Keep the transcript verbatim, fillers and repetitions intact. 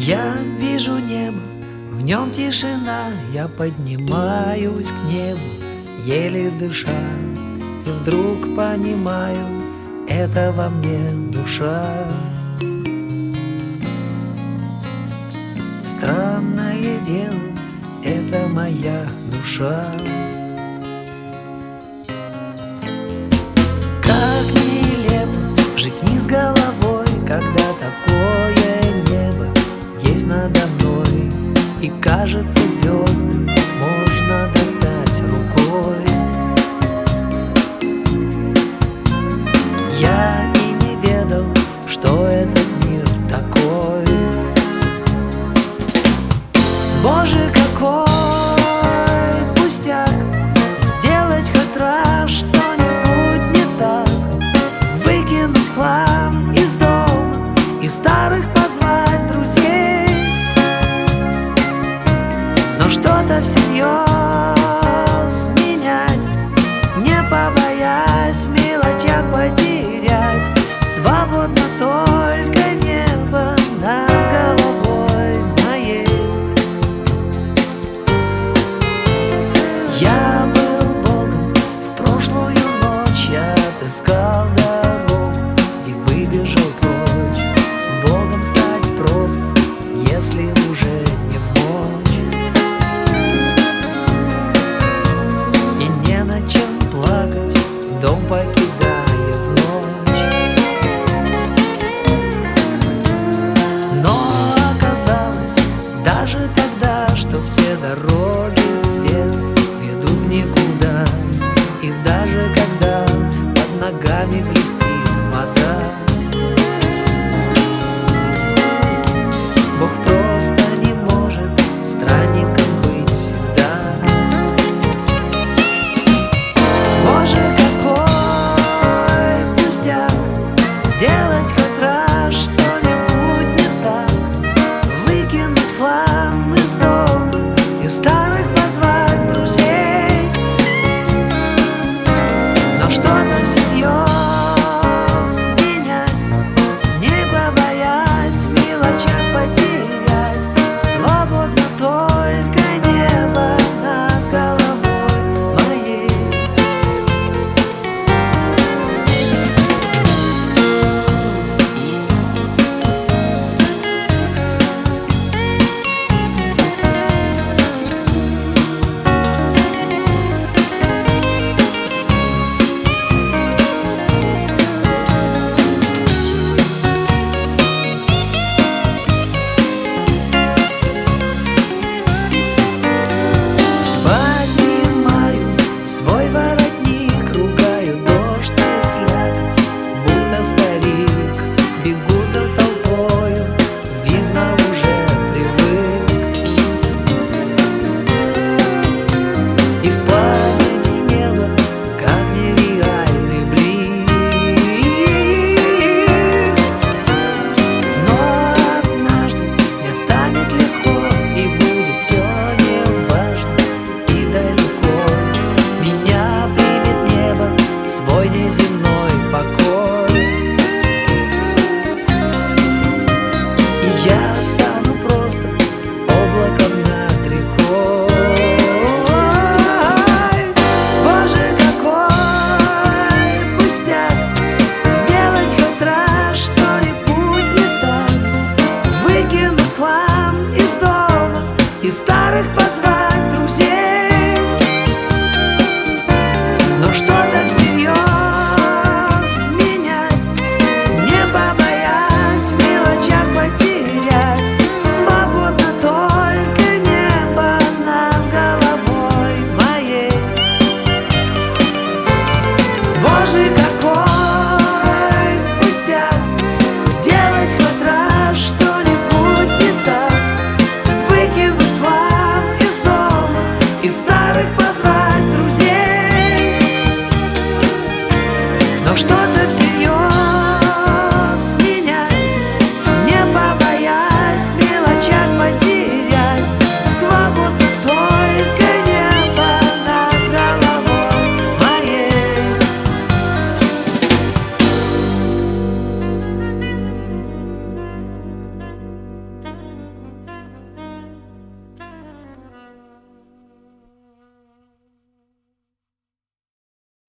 Я вижу небо, в нем тишина, я поднимаюсь к небу, еле дыша, и вдруг понимаю, это во мне душа. Странное дело, это моя душа. Как нелепо жить вниз головой, когда такое небо есть надо мной, и кажется, звезды можно достать рукой. Я и не ведал, что этот мир такой. Боже, какой пустяк сделать хоть раз что-нибудь не так, выкинуть хлам из дома и старых позвать друзей. Но что-то всерьез менять, не побоясь в мелочах потерять. Свободно только небо над головой моей. Я был Богом в прошлую ночь, я отыскал дорогу и выбежал прочь. Богом стать просто, если уже не в мочь, и не над чем плакать, дом покидая в ночь. Но оказалось даже тогда, что все дороги света ведут в никуда, и даже когда под ногами блестит вода, Бог просто не может странником быть всегда. Боже, какой пустяк сделать хоть раз что-нибудь не так, выкинуть хлам из дома и старых позвать друзей. Но что-то всерьез менять, не побоясь в мелочах потерять. Свободно только небо над головой моей. Поднимаю свой воротник, ругаю дождь и слякоть, будто старик, бегу за толпою, видно, уже привык. И в памяти небо, как нереальный блик. Но однажды мне станет легко, и будет все неважно и далеко. Меня примет небо в свой неземной покой, и я стану просто